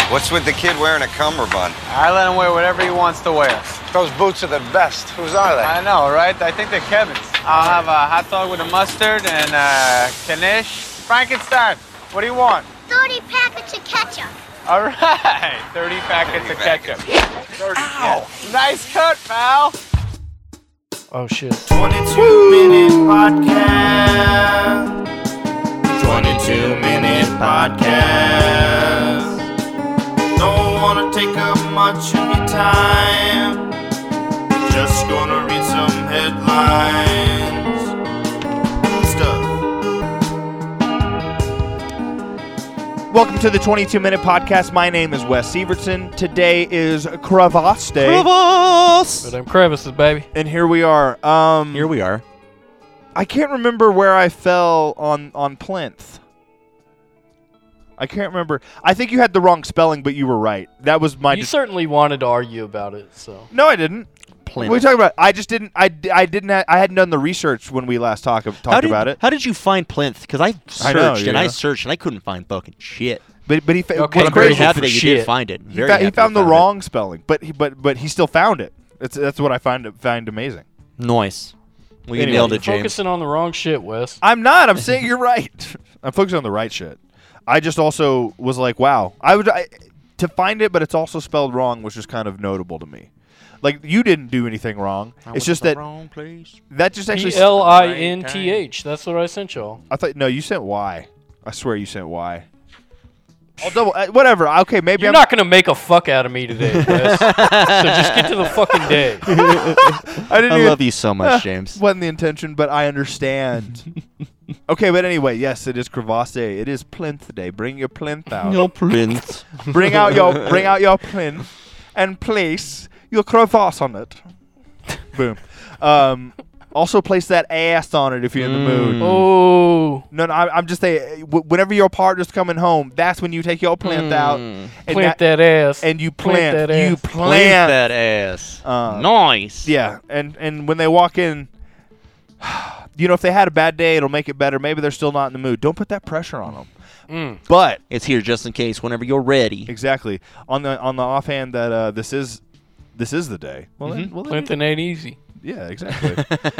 What's with the kid wearing a cummerbund? I let him wear whatever he wants to wear. Those boots are the best. Whose are they? I know, right? I think they're Kevin's. I'll have a hot dog with a mustard and Knish. Frankenstein, what do you want? 30 packets of ketchup. All right, 30 packets of ketchup. 30. Ow! Nice cut, pal. Oh, shit. 22-minute podcast. 22-minute podcast. Don't want to take up much of your time. Just gonna read some headlines. Stuff. Welcome to the 22-minute podcast. My name is Wes Evertson. Today is Crevasse Day. But I'm crevices, baby. And here we are. Here we are. I can't remember where I fell on plinth. I can't remember. I think you had the wrong spelling, but you were right. That was my. You certainly wanted to argue about it, so. No, I didn't. Plinth. What are you talking about? I just didn't. I didn't. I hadn't done the research when we last talked about it. How did you find plinth? Because I searched I searched and I couldn't find fucking shit. But he. Okay, But I'm very happy that you did find it. He found the wrong spelling, but he still found it. That's what I find amazing. Nice. Well, you Anyway, nailed You're it, James. focusing on the wrong shit, Wes. I'm not. I'm saying you're right. I'm focused on the right shit. I just also was like, wow. To find it, but it's also spelled wrong, which is kind of notable to me. Like, you didn't do anything wrong. It's just that wrong place. that just actually. PLINTH. That's what I sent y'all. I thought you sent Y. I swear you sent Y. I'll double. Whatever. Okay, maybe You're not going to make a fuck out of me today, Wes. So just get to the fucking day. I love you so much, James. Wasn't the intention, but I understand. Okay, but anyway, yes, it is Crevasse Day. It is Plinth Day. Bring your plinth out. No plinth. bring out your plinth and place your crevasse on it. Boom. Also place that ass on it if you're in the mood. Oh. No, I'm just saying, whenever your partner's coming home, that's when you take your plinth out. And Plant that ass. And you Plant plant. that You ass. plant. that ass. Nice. Yeah, and when they walk in, if they had a bad day, it'll make it better. Maybe they're still not in the mood. Don't put that pressure on them. But It's here just in case whenever you're ready. exactly on the offhand that this is the day. Well, then, Plinthing ain't easy. yeah, exactly.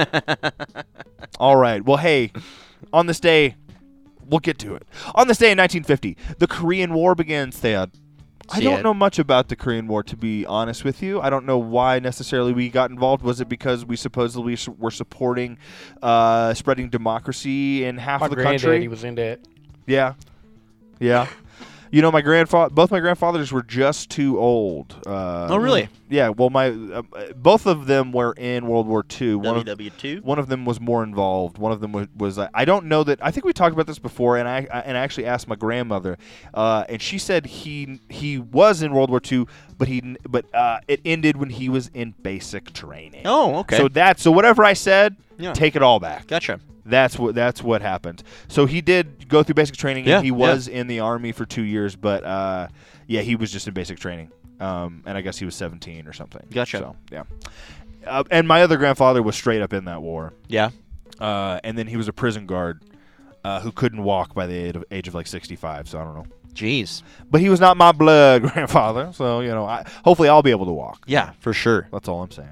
All right. Well, hey, on this day, we'll get to it. On this day in 1950, the Korean War begins, Thad. I don't know much about the Korean War, to be honest with you. I don't know why necessarily we got involved. Was it because we supposedly were supporting spreading democracy in half of the country? My granddaddy was in that. Yeah. Yeah. Both my grandfathers were just too old. Oh, really? Yeah. Well, both of them were in World War II. WW2? One of them was more involved. One of them was I don't know that. I think we talked about this before, and I actually asked my grandmother, and she said he was in World War II, but it ended when he was in basic training. Oh, okay. So whatever I said, Yeah. take it all back. Gotcha. That's what happened. So he did go through basic training, Yeah, and he was in the Army for 2 years, but he was just in basic training, and I guess he was 17 or something. Gotcha. So, yeah. And my other grandfather was straight up in that war. Yeah. And then he was a prison guard who couldn't walk by the age of like 65, so I don't know. Jeez. But he was not my blood grandfather, so, hopefully I'll be able to walk. Yeah, for sure. That's all I'm saying.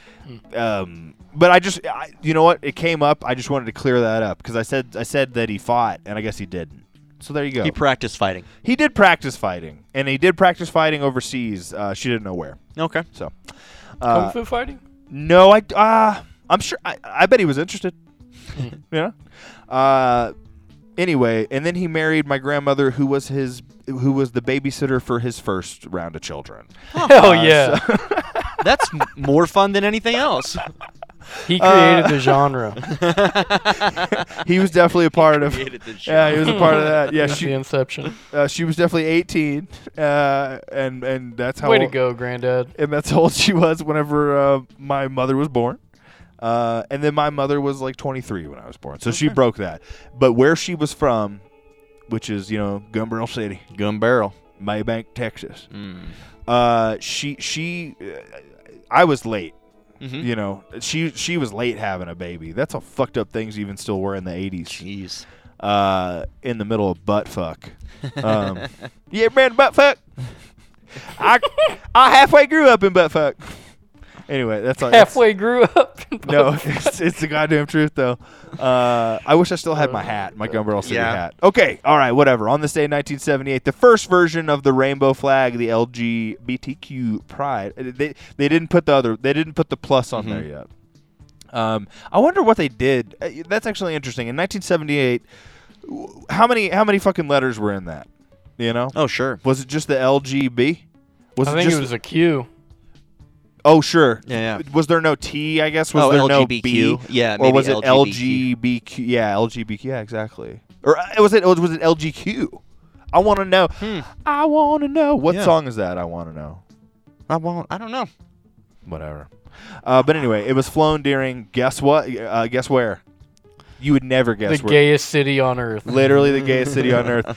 But you know what? It came up. I just wanted to clear that up because I said that he fought, and I guess he didn't. So there you go. He practiced fighting. He did practice fighting, and he did practice fighting overseas. She didn't know where. Okay. So, Kung Fu fighting? no, I'm sure. I bet he was interested. Anyway, and then he married my grandmother, who was the babysitter for his first round of children. Hell yeah. That's more fun than anything else. He created the genre. He was definitely a part of. Yeah, he was a part of that. Yeah, That's the inception. she was definitely 18, and that's how. Way to go, Granddad. And that's how old she was whenever my mother was born. And then my mother was like 23 when I was born, so she broke that. But where she was from, which is Gun Barrel City, Gun Barrel, Maybank, Texas. I was late. Mm-hmm. She was late having a baby. That's how fucked up things even still were in the 80s. Jeez. In the middle of butt fuck. Yeah, man, butt fuck. I halfway grew up in buttfuck. Anyway, that's all. Halfway grew up. No, it's the goddamn truth, though. I wish I still had my hat, my Gumbarrel City hat. Okay, all right, whatever. On this day in 1978, the first version of the rainbow flag, the LGBTQ pride, they didn't put the plus on there yet. I wonder what they did. That's actually interesting. In 1978, how many fucking letters were in that? You know? Oh, sure. Was it just the LGB? I think it was a Q. Oh, sure. Yeah. Was there no T, I guess? Was there LGBTQ. no B? Yeah, or was it LGBTQ? LGBTQ? Yeah, LGBTQ. Yeah, exactly. Or was it LGQ? I want to know. I want to know. What song is that? I want to know. I don't know. Whatever. But anyway, it was flown during, guess what? Guess where? You would never guess the where. gayest city on earth. Literally the gayest city on earth.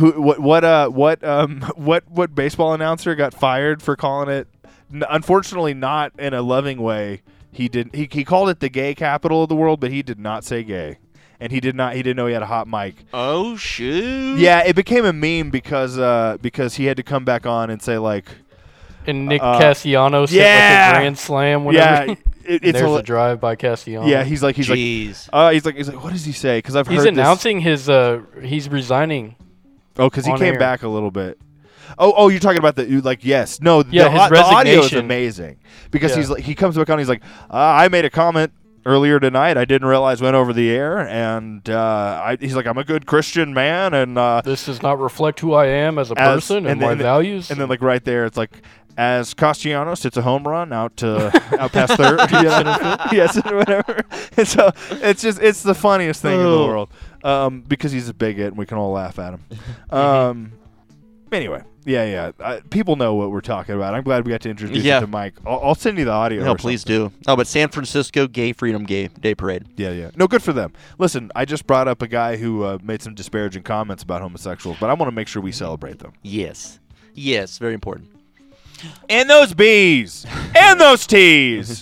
What baseball announcer got fired for calling it? Unfortunately, not in a loving way. He called it the gay capital of the world, but he did not say gay, and he didn't know he had a hot mic. Oh shoot! Yeah, it became a meme because he had to come back on and say like. And Nick Castellanos hit like a grand slam. Whatever. Yeah, there's a drive by Castellanos. Yeah, he's like, what does he say? Because he's announcing he's resigning. Oh, because he came back a little bit. Oh, you're talking about yes. No, his resignation. The audio is amazing because he comes back on. He's like, I made a comment earlier tonight. I didn't realize went over the air, and he's like, I'm a good Christian man, and this does not reflect who I am as a person and my values. And then right there, it's like, as Castellanos hits a home run out past third, yes, whatever. And so it's the funniest thing in the world because he's a bigot and we can all laugh at him. Anyway, yeah. People know what we're talking about. I'm glad we got to introduce it to Mike. I'll send you the audio. No, please do. Oh, but San Francisco Gay Freedom Day Parade. Yeah. No, good for them. Listen, I just brought up a guy who made some disparaging comments about homosexuals, but I want to make sure we celebrate them. Yes, very important. And those B's. And those T's.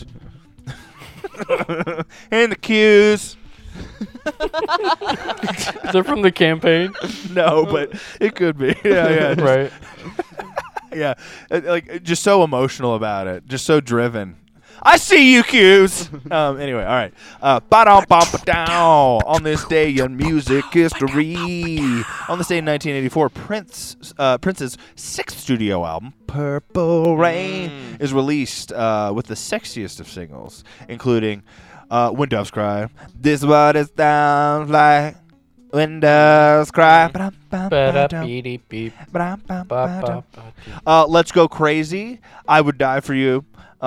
And the Q's. Is that from the campaign? No, but it could be. Yeah. Right. Yeah. Just so emotional about it. Just so driven. I see you, Q's. Anyway, all right. Ba-dum-bum-ba-dow. On this day in music history. On this day in 1984, Prince's sixth studio album, Purple Rain, is released with the sexiest of singles, including When Doves Cry. This is what it sounds like when doves cry. Let's Go Crazy. I Would Die For You.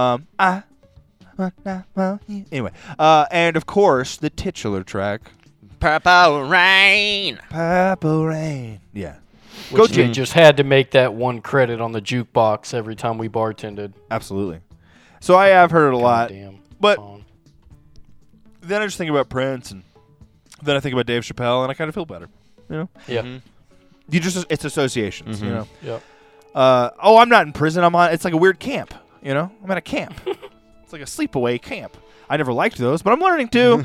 Anyway, and of course the titular track, Purple Rain. Purple Rain. Yeah. Which they just had to make that one credit on the jukebox every time we bartended. Absolutely. So I have heard it a lot, but song. Then I just think about Prince, and then I think about Dave Chappelle, and I kind of feel better. You know? Yeah. It's associations. You know. Yeah. I'm not in prison. It's like a weird camp. You know, I'm at a camp. It's like a sleepaway camp. I never liked those, but I'm learning to.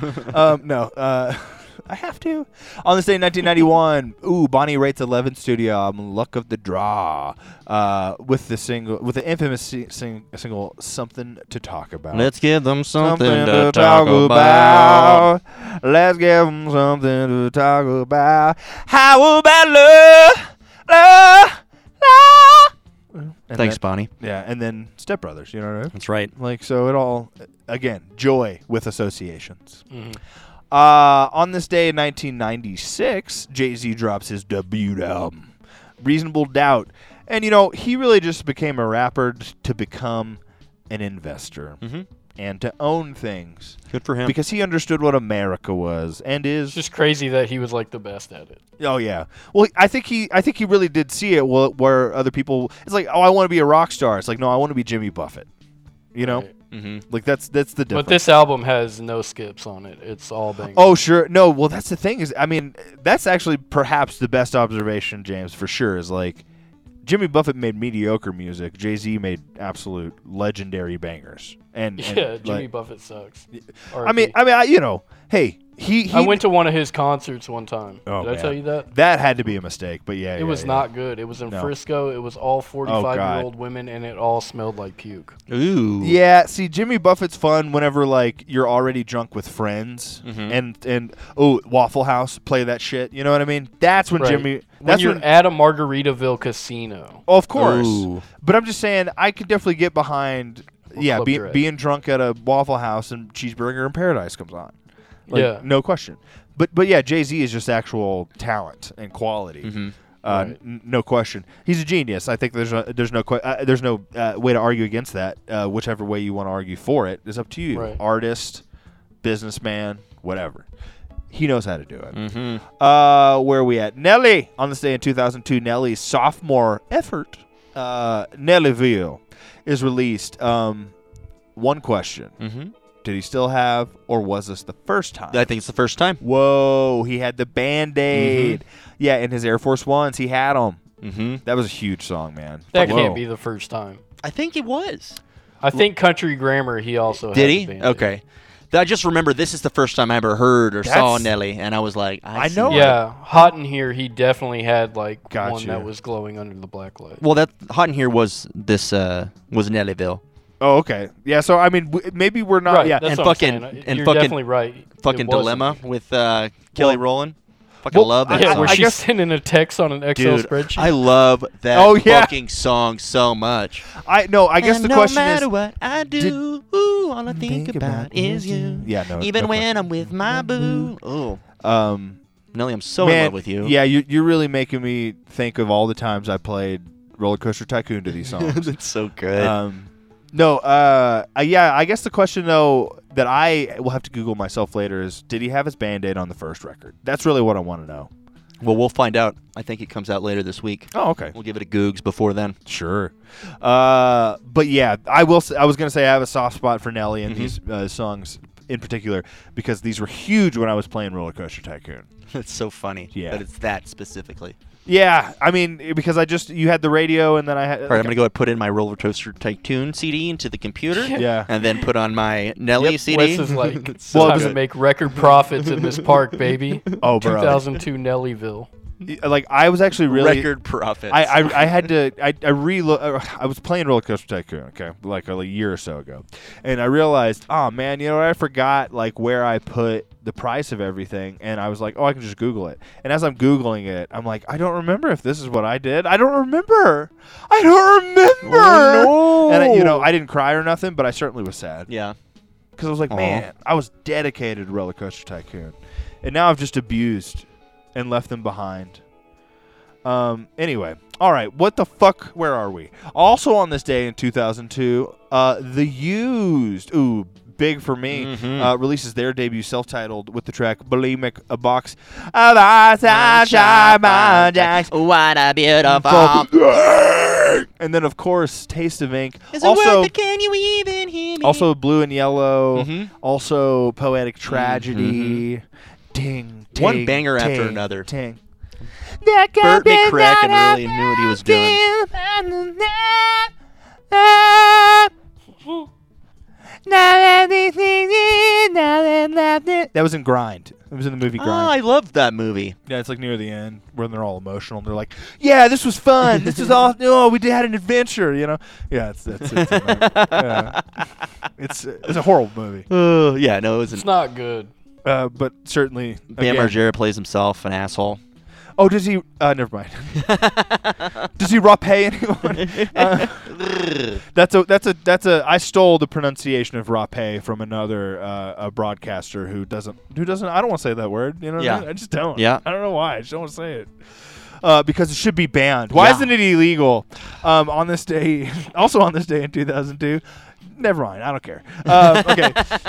I have to. On this day in 1991, Bonnie Raitt's 11th studio album, Luck of the Draw, with the infamous single "Something to Talk About." Let's give them something to talk about. Let's give them something to talk about. How about love? Thanks, Bonnie. Yeah, and then Step Brothers, you know what I mean? That's right. So it all, again, joy with associations. On this day in 1996, Jay-Z drops his debut album, Reasonable Doubt. And, he really just became a rapper to become an investor and to own things. Good for him. Because he understood what America was and is. It's just crazy that he was like the best at it. Oh yeah. Well, I think he really did see it. Where other people, it's like, I want to be a rock star. It's like, no, I want to be Jimmy Buffett. You know, like that's the difference. But this album has no skips on it. It's all bangers. Oh sure. No. Well, that's the thing is, that's actually perhaps the best observation, James, for sure. Is like Jimmy Buffett made mediocre music. Jay-Z made absolute legendary bangers. And Yeah, Jimmy like, Buffett sucks. I mean, hey, he I went to one of his concerts one time. Oh, Did I man. tell you that? That had to be a mistake, but yeah. It was not good. It was in Frisco. It was all 45-year-old women, and it all smelled like puke. Ooh. Yeah, see, Jimmy Buffett's fun whenever like you're already drunk with friends, and Waffle House, play that shit. You know what I mean? That's when Right. Jimmy. When That's you're at a Margaritaville casino. Oh, of course. Ooh. But I'm just saying, I could definitely get behind. Yeah, Club Dread. being drunk at a Waffle House and Cheeseburger in Paradise comes on. Like, Yeah. no question. But yeah, Jay-Z is just actual talent and quality. Right. No question. He's a genius. I think there's no way to argue against that. Whichever way you want to argue for it is up to you. Right. Artist, businessman, whatever. He knows how to do it. Where are we at? Nelly. On this day in 2002, Nelly's sophomore effort, Nellyville, is released. One question. Did he still have, or was this the first time? I think it's the first time. Whoa, he had the Band-Aid. Yeah, in his Air Force Ones, he had them. That was a huge song, man. That Whoa. can't be the first time. I think it was. I think Country Grammar, he also Did had he? the Band-Aid. Okay. I just remember this is the first time I ever heard or saw That's- Nelly, and I was like, I see know it. Yeah, Hot in Here, he definitely had like Gotcha. one that was glowing under the black light. Well, that Hot in Here was this was Nellyville. Oh, okay. Yeah, so, I mean, maybe we're not. Right, Yeah. that's and what I'm fucking- saying. and You're fucking- definitely right. Fucking It wasn't. Dilemma with Kelly Rowland. Fucking Well, love that Yeah, song. where I she's guess- sending a text on an Excel Dude, spreadsheet. I love that Oh, yeah. fucking song so much. I guess the no question matter is. what I do, ooh, all I think about is you. Yeah, no. Even no when question. I'm with my boo. Oh, Nelly, I'm so Man, in love with you. Yeah, you're really making me think of all the times I played Roller Coaster Tycoon to these songs. That's so good. No, yeah, I guess the question, though, that I will have to Google myself later is, did he have his Band-Aid on the first record? That's really what I want to know. Well, we'll find out. I think it comes out later this week. Oh, okay. We'll give it a Googs before then. Sure. But yeah, I was going to say I have a soft spot for Nelly and these songs in particular because these were huge when I was playing Roller Coaster Tycoon. It's so funny Yeah. that it's that specifically. Yeah, I mean, because you had the radio and then I had... All right, I'm going to go ahead and put in my Roller Coaster Tycoon CD into the computer. Yeah. And then put on my Nelly CD. Wes is like, Well, time was to it- make record profits in this park, baby. Oh, bro. 2002 Nellyville. Like, I was actually really... Record profits. I had to I was playing Roller Coaster Tycoon, okay, like a year or so ago, and I realized, oh man, you know what? I forgot like where I put the price of everything, and I was like, oh, I can just Google it. And as I'm Googling it, I'm like, I don't remember if this is what I did. I don't remember. Oh, no. And I didn't cry or nothing, but I certainly was sad Yeah. because I was like, Aw. man, I was dedicated to Roller Coaster Tycoon, and now I've just abused and left them behind. Anyway, all right. What the fuck? Where are we? Also on this day in 2002, The Used, ooh, big for me, releases their debut self-titled with the track "Bulimic," a box of ice and shine my jacks. What a beautiful. And then, of course, Taste of Ink. Is it Also, worth it? Can you even hear me? also Blue and Yellow. Mhm. Also, Poetic Tragedy. Ding, ting, One banger after ting, another. Ting. Burt McCracken really knew what he was doing. That was in Grind. It was in the movie Oh, Grind. I loved that movie. Yeah, it's like near the end when they're all emotional. And they're like, "Yeah, this was fun. This was all. Oh, we had an adventure." You know? Yeah, it's yeah. It's a horrible movie, Yeah, no, it wasn't. It's not good. but certainly. Bam again- Margera plays himself, an asshole. Oh, does he? Never mind. Does he rape anyone? That's a. I stole the pronunciation of rape from another a broadcaster who doesn't. I don't want to say that word. You know what I Yeah. mean? I just don't. Yeah. I don't know why. I just don't want to say it. Because it should be banned. Why Yeah. isn't it illegal? On this day, also on this day in 2002. Never mind. I don't care. Okay.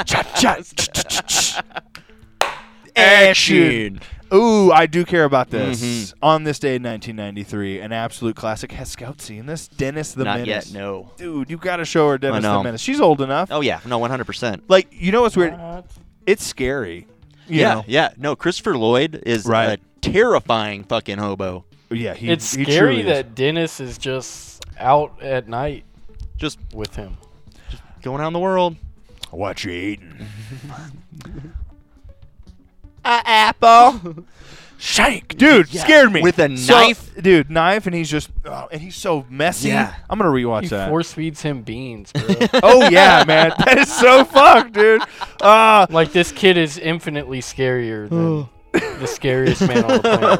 Action. Ooh, I do care about this. On this day in 1993, an absolute classic. Has Scout seen this? Dennis the Not Menace. yet, no. Dude, you got to show her Dennis the know. Menace. She's old enough. Oh, yeah, no, 100%. Like, you know what's weird? It's scary. You Yeah, know? yeah. No, Christopher Lloyd is Right. a terrifying fucking hobo. Yeah, it's he scary truly that Dennis is just out at night, just with him, just going out in the world. What you eating? Apple. Shank, dude, scared me with a knife, dude, knife, and he's just, and he's so messy. Yeah. I'm gonna rewatch that. He force feeds him beans, bro. Oh yeah, man, that is so fucked, dude. Like this kid is infinitely scarier than the scariest man on the planet.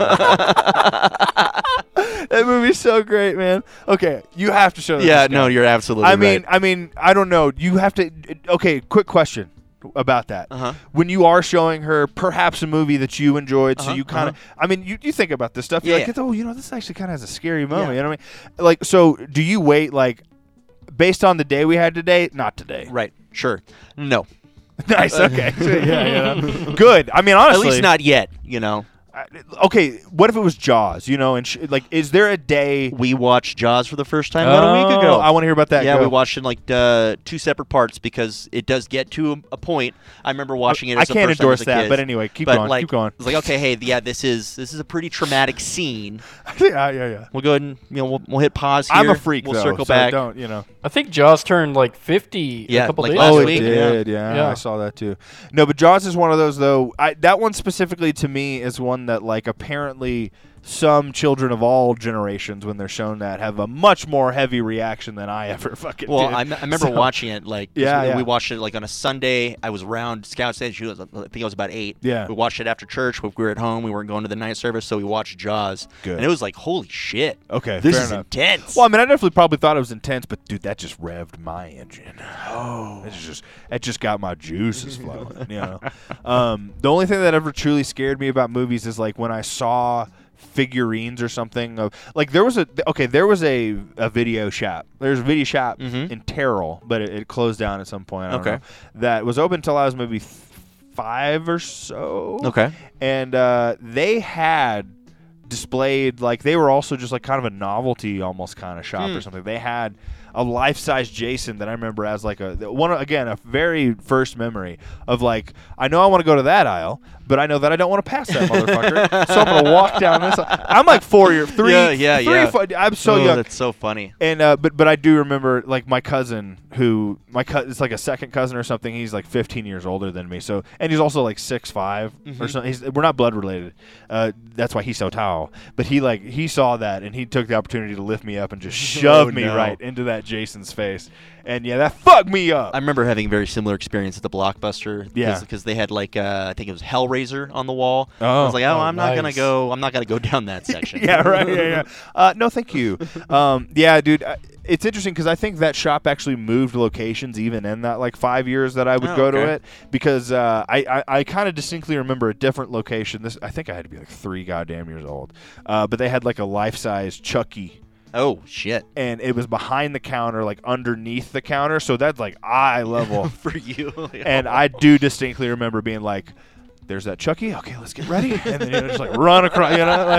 That movie's so great, man. Okay, you have to show that. Yeah, no, you're absolutely right. I mean, I don't know. You have to. Okay, quick question about that. When you are showing her perhaps a movie that you enjoyed, so you kind of, I mean, you think about this stuff. You're like, oh, you know, this actually kind of has a scary moment. You know what I mean? Like, so do you wait, like, based on the day we had today? Not today. Right. Sure. No. Nice. Okay. Yeah. Good. I mean, honestly, at least not yet. You know. Okay, what if it was Jaws? You know, and like, is there a day we watched Jaws for the first time about a week ago? I want to hear about that. Yeah, Go. we watched it in like 2 separate parts because it does get to a point. I remember watching it. As I can't the first time endorse as a that, kid, but anyway, keep going. Like, keep going. It's like, okay, hey, yeah, this is a pretty traumatic scene. Yeah. We'll go ahead and we'll hit pause here. I'm a freak. We'll though, circle so back. Don't you know? I think Jaws turned like 50 a couple like days last ago. Oh, week. it did. Yeah, I saw that too. No, but Jaws is one of those though. That one specifically to me is one that like apparently some children of all generations, when they're shown that, have a much more heavy reaction than I ever fucking Well, did. I remember watching it like Yeah. we watched it like on a Sunday. I was around Scout Stage. I think I was about 8. Yeah. We watched it after church. We were at home. We weren't going to the night service, so we watched Jaws. Good. And it was like, holy shit. Okay, This fair is enough. intense. Well, I mean, I definitely probably thought it was intense, but dude, that just revved my engine. Oh, it just got my juices flowing. You know, the only thing that ever truly scared me about movies is like when I saw figurines or something of like there was a video shop. There's a video shop in Terrell, but it closed down at some point. I don't know. That was open until I was maybe 5 or so. Okay, and they had displayed, like, they were also just like kind of a novelty almost kind of shop or something. They had a life-size Jason that I remember as like a very first memory of like, I know I want to go to that aisle, but I know that I don't want to pass that motherfucker, so I'm gonna walk down this. I'm like 4 or 3. Yeah. 4, I'm so young. That's so funny. And but I do remember like my cousin, it's like a second cousin or something. He's like 15 years older than me. So, and he's also like 6'5" or something. We're not blood related. That's why he's so tall. But he saw that and he took the opportunity to lift me up and just shove me right into that Jason's face. And yeah, that fucked me up. I remember having a very similar experience at the Blockbuster. Yeah, because they had like I think it was Hellraiser on the wall. Oh, I was like, I'm nice. not gonna go down that section. Yeah, right. Yeah. No, thank you. Yeah, dude. It's interesting because I think that shop actually moved locations even in that like 5 years that I would go to it, because I kind of distinctly remember a different location. I think I had to be like 3 goddamn years old. But they had like a life-size Chucky. Oh shit! And it was behind the counter, like underneath the counter, so that's like eye level for you. And I do distinctly remember being like, "There's that Chucky. Okay, let's get ready." And then just like run across.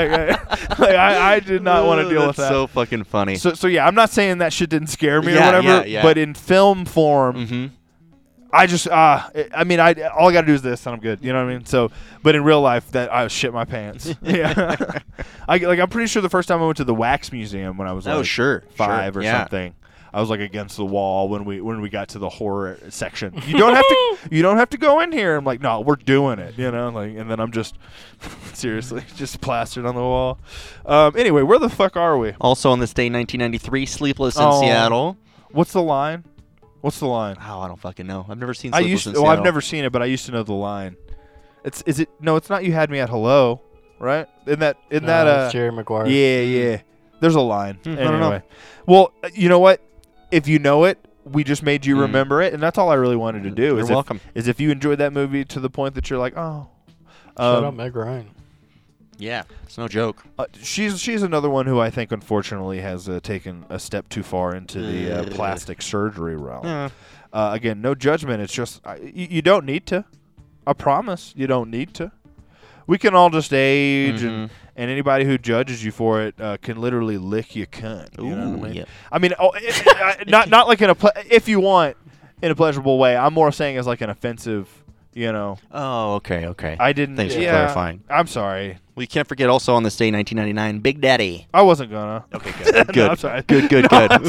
I did not want to deal with that. That's so fucking funny. So yeah, I'm not saying that shit didn't scare me or whatever. Yeah. But in film form, I just all I got to do is this, and I'm good. You know what I mean? So, but in real life, that I shit my pants. Yeah, I'm pretty sure the first time I went to the Wax Museum when I was 5 or something, I was like against the wall when we got to the horror section. You don't have to go in here. I'm like, no, we're doing it. You know, like, and then I'm just seriously just plastered on the wall. Anyway, where the fuck are we? Also on this day, 1993, Sleepless in Seattle. What's the line? What's the line? Oh, I don't fucking know. I've never seen Sleepless in Seattle. I've never seen it, but I used to know the line. It's not You Had Me at Hello, right? It's Jerry Maguire. Yeah. There's a line. I don't know. Well, you know what? If you know it, we just made you remember it, and that's all I really wanted to do. You're welcome. Is if you enjoyed that movie to the point that you're like, oh. Shut up, Meg Ryan. Yeah, it's no joke. She's another one who I think, unfortunately, has taken a step too far into the plastic surgery realm. Again, no judgment. It's just you don't need to. I promise you don't need to. We can all just age, and anybody who judges you for it can literally lick your cunt. You know what I mean? Yeah. I mean, not like if you want, in a pleasurable way. I'm more saying as like an offensive, you know. Oh, okay. I didn't. Thanks for clarifying. I'm sorry. We can't forget also on this day, 1999, Big Daddy. I wasn't gonna. Okay, good. No, I'm sorry. Good.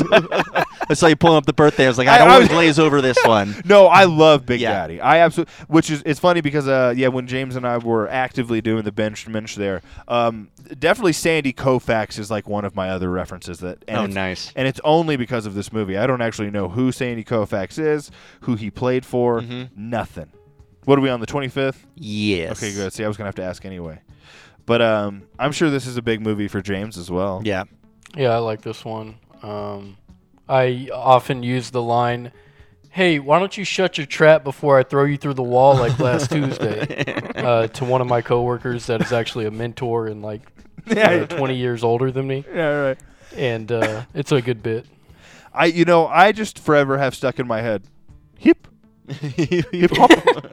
I saw you pulling up the birthday. I was like, I don't want to glaze over this one. No, I love Big Daddy. I absolutely. Which is it's funny because when James and I were actively doing the bench there, definitely Sandy Koufax is like one of my other references nice. And it's only because of this movie. I don't actually know who Sandy Koufax is, who he played for, nothing. What are we on the 25th? Yes. Okay, good. See, I was gonna have to ask anyway. But I'm sure this is a big movie for James as well. Yeah. Yeah, I like this one. I often use the line, "Hey, why don't you shut your trap before I throw you through the wall like last Tuesday?" To one of my coworkers that is actually a mentor and 20 years older than me. Yeah, right. And it's a good bit. I just forever have stuck in my head, hip hop.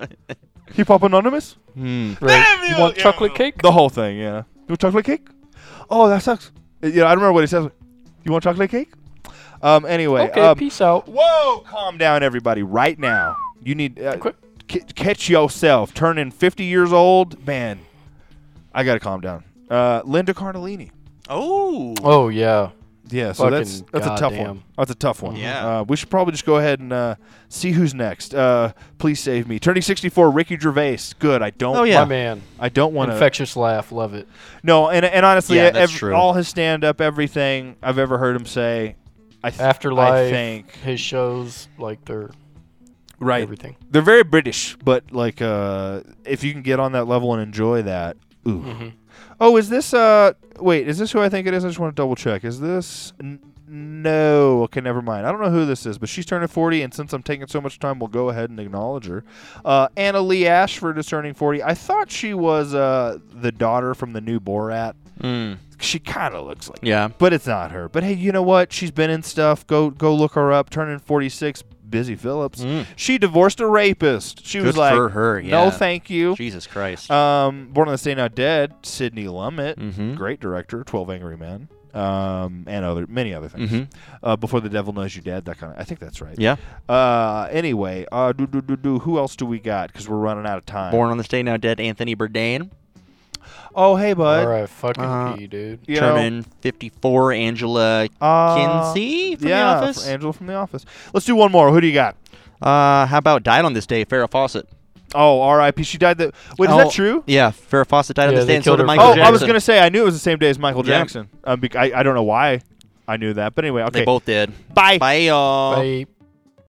Hip Hop Anonymous? Right. You want chocolate cake? The whole thing, yeah. You want chocolate cake? Oh, that sucks. I don't remember what he says. You want chocolate cake? Anyway. Okay, peace out. Whoa, calm down, everybody, right now. You need catch yourself. Turning 50 years old, man. I gotta calm down. Linda Cardellini. Oh yeah. Yeah, so that's a tough one. That's a tough one. Yeah. We should probably just go ahead and see who's next. Please save me. Turning 64, Ricky Gervais. Good. I don't. Oh yeah, my man. I don't want to. Infectious laugh. Love it. No, and honestly, that's true. all his stand-up, everything I've ever heard him say, Afterlife. I think his shows they're right. everything. They're very British, but if you can get on that level and enjoy that, ooh. Mm-hmm. Oh, is this wait, is this who I think it is? I just want to double check. Is this no, okay, never mind. I don't know who this is, but she's turning 40, and since I'm taking so much time, we'll go ahead and acknowledge her. Anna Lee Ashford is turning 40. I thought she was the daughter from the new Borat. She kind of looks like it, but it's not her. But hey, you know what? She's been in stuff. Go look her up. Turning 46, Busy Phillips. She divorced a rapist. She was like, for her. No, thank you. Jesus Christ. Born on the Day Now Dead, Sidney Lumet, great director, 12 Angry Men, and many other things. Before the Devil Knows You're Dead, that kind of. I think that's right. Yeah. Anyway, who else do we got? Because we're running out of time. Born on the Day Now Dead, Anthony Bourdain. Oh, hey, bud. All right, fucking P, dude. Turning 54, Angela Kinsey from The Office. Angela from The Office. Let's do one more. Who do you got? How about died on this day, Farrah Fawcett? Oh, R.I.P. She died. Wait, is that true? Yeah, Farrah Fawcett died on this day, and so killed did her Michael first. Jackson. I was going to say, I knew it was the same day as Michael Jackson. I don't know why I knew that, but anyway, okay. They both did. Bye. Bye, y'all. Bye.